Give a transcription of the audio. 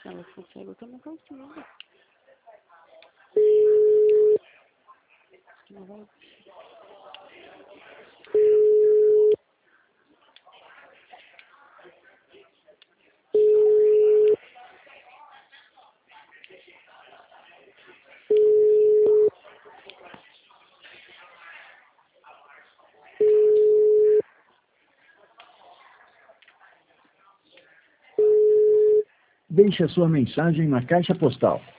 Ela consegue, eu tô não consigo. Não vai. Deixe a sua mensagem na caixa postal